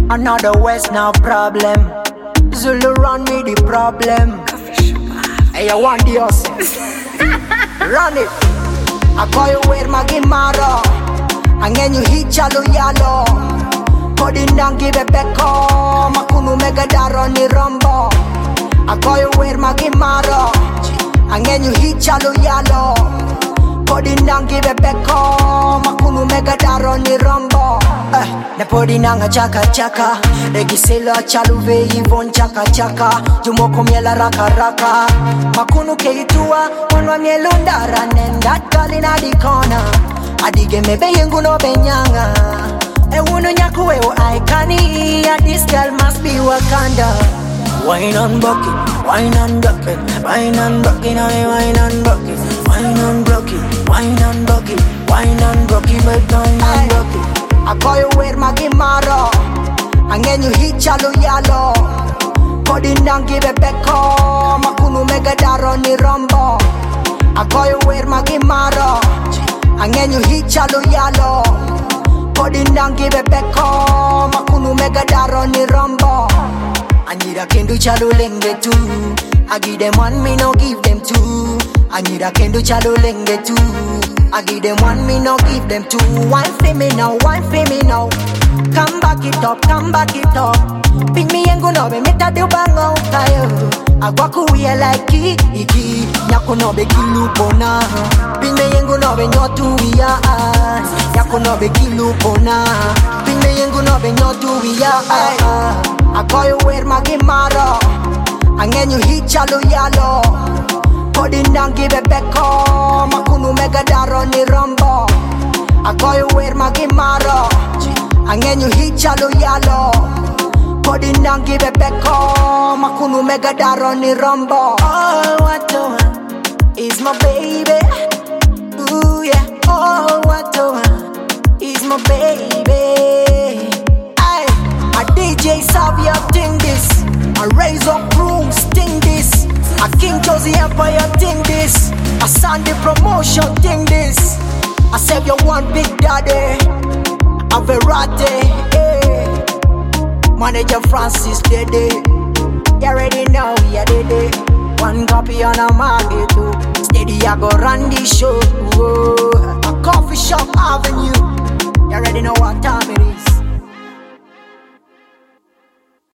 Another West now problem. Zulu run me the problem. Hey, I want the essence. Run it. I call you where my gimaro. And then you hit chalo yalo. Coding down give it back home. Makunu mega daro ni rumbo. I call you where my gimaro. And then you hit chalo yalo. Coding down give it back home. Makunu mega daro ni rumbo. Na podi nanga chaka chaka. Regiselo chaluve yvon chaka chaka. Jumoko miela raka raka. Makunu keitua. Wanwa mielundara. And that girl in the corner. Adige mebe yengu no benyanga. Ewunu nyaku ewo aikani. This girl must be Wakanda. Wine and bucket, wine and bucket, wine and bucket, wine and bucket, wine and bucket, wine and bucket, wine and bucket, wine and bucket. I call you where my gimaro. And then you hit chalo yalo. Coding down give it back home. Makunu mega daro ni rumbo. I call you where my gimaro. And then you hit chalo yalo. Coding down give it back home. Makunu mega daro ni rumbo. I need a kendo chalo lenge too. I give them one, me no give them two. I need a kendo chalo lenge too. I give them one, me no give them two. Wine for me now, wine for me now. Come back it up, come back it up. Pick me and go no be meta do bang out tayo. Agwaku we like iki. Nyako no be kilu pona. Pick me and go no be nyotu we ya. Nyako no be kilu pona. Pick me and go no be nyotu we ya. I call you where my gimaro. And then you hit chalo yalo. Coding down give it back home. Makunu mega daro ni rumbo. I call you where my gimaro. And then you hit chalo yalo. Coding down give it back home. Makunu mega daro ni rumbo. Oh what the one is my baby. Ooh yeah. Oh what the one is my baby. A DJ Savia ting this. A raise up rooms ting this. A King Josie Empire ting this. A Sunday promotion ting this. I save your one big daddy. A Verate, eh. Manager Francis Dede. You already know, yeah Dede. One copy on a market too. Steady I go run this show. Whoa. A coffee shop avenue. You already know what time it is.